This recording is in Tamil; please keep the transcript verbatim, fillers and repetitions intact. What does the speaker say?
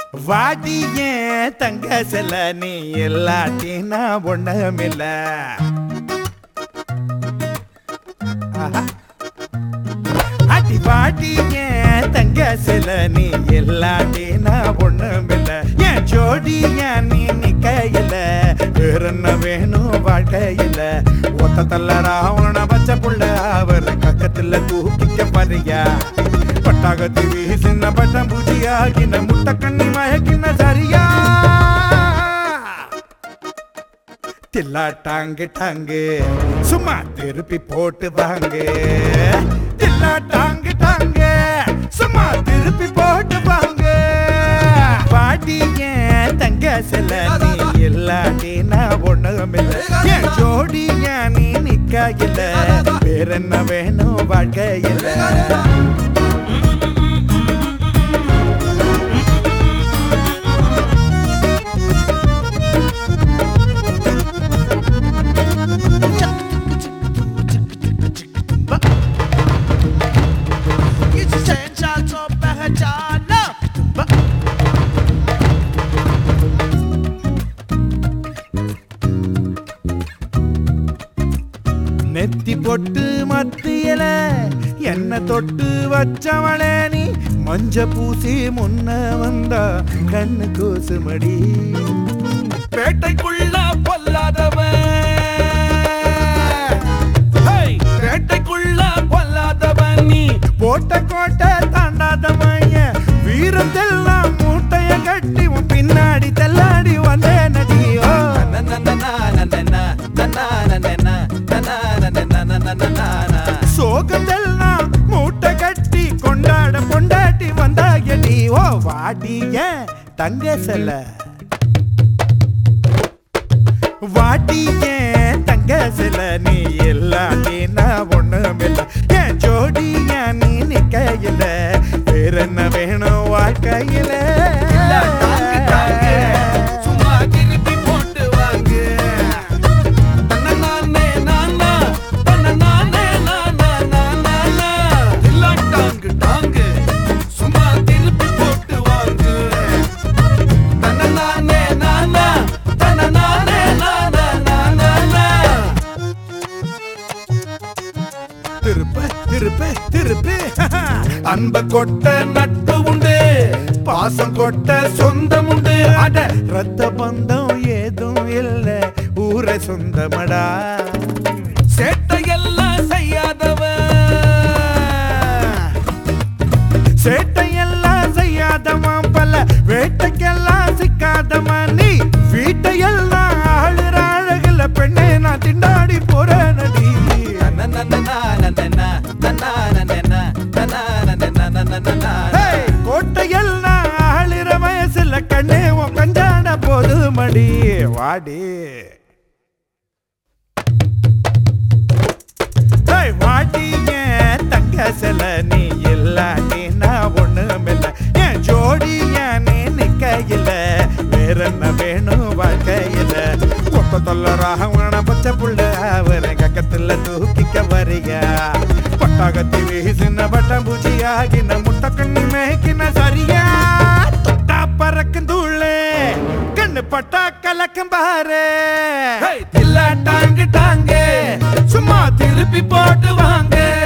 வாடிய தங்க செல்ல நீ எல்லாட்டினா ஒண்ணுமில்ல. அடி வாடிய தங்க செல்ல நீ எல்லாட்டினா ஒண்ணுமில்ல. என் ஜோடிய நீ நிக்கையில வேற என்ன வேணும் வாழ்க்கையில. ஒத்த தள்ள ராவண பச்சை புள்ள அவர் கக்கத்துல தூக்கிக்க பறியா. பட்டாகத்தி வீசின பட்டம் பூஜியாகின முட்டை கண்ணி மயக்கின சரியா. தில்லா டாங்கு டாங்கு சும்மா திருப்பி போட்டு வாங்க. தில்லா டாங்கு டாங்கு சும்மா திருப்பி போட்டு வாங்க. பாட்டிய தங்க செல்ல நீ இல்லாட்டினா ஒண்ணுமில்ல. என் ஜோடிய நீ நிக்கையில வேற என்ன வேணும் வாழ்க்கையில. நெத்தி பொட்டு மத்தியல என்ன தொட்டு வச்சவளே நீ. மஞ்ச பூசி முன்ன வந்தா கண்ணு கூசுமடி. பேட்டைக்குள்ள பொல்லாதவன் பேட்டைக்குள்ள பொல்லாதவன் நீ. போட்ட கோட்டை தாண்டாதவன் வீரத்தெல்லாம் மூட்டைய கட்டி உன் பின்னாடி தள்ளாடி வந்தே நடியோ. சோகத்தெல்லாம் மூட்டை கட்டி கொண்டாட கொண்டாட்டி வந்தாயடி. ஓ வாடிய தங்க செல்ல வாடிய தங்க செல்ல நீ எல்லாட்டினா ஒண்ணுமில்ல. என் ஜோடிய நீ நிக்கையில வேற என்ன வேணும் வாழ்க்கையில. சும்மா திருப்பி போட்டு வாங்க. சும்மா திருப்பி போட்டு வாங்க. திருப்ப திருப்ப திருப்பி அன்ப கொட்ட நட்பு உண்டு. பாசம் கொட்ட சொந்தம் உண்டு. அட ரத்த பந்தம் ஏதும் இல்ல ஊரை சொந்தமடா. சேட்டையெல்லாம் செய்யாதவன் சேட்டையெல்லாம் செய்யாதவன் பல வேட்டைக்கெல்லாம் சிக்காதவன் நீ. வீட்டையெல்லாம் ஆளுற அழகுல பெண்ணே நான் திண்டாடி போற நடி. கோட்டையெல்லாம் ஆளுற வயசுல கண்ணே உன் கஞ்சான போது மடி. வாடி வாடிய தங்க செல்ல நீ இல்லாட்டினா ஒண்ணுமில்ல. என் ஜோடிய நீ நிக்கையில வேற என்ன வேணும் வாழ்க்கையில. ஒத்த தொல்ல ராவண பச்சை புள்ள அவரை கக்கத்துல தூக்கிக்க வரியா. பட்டாகத்தி வீசின பட்டம் பூஜியாகின முட்டை கண்ணி மேய்க்கின சரியா. தொட்டா பறக்கும் தூளே கண்ணு பட்டா கலக்கும் பாரு. தில்லா டாங்கு டாங்கு சும்மா திருப்பி போட்டு வாங்க.